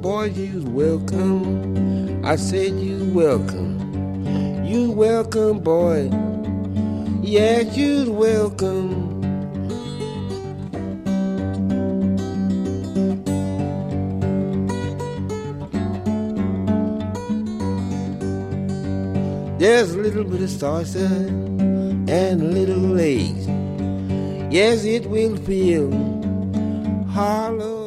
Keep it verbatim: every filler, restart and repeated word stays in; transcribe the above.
boy, you's welcome. I said you's welcome. You's welcome, boy. Yes, you's welcome. There's a little bit of salsa and a little lace. Yes, it will feel hollow.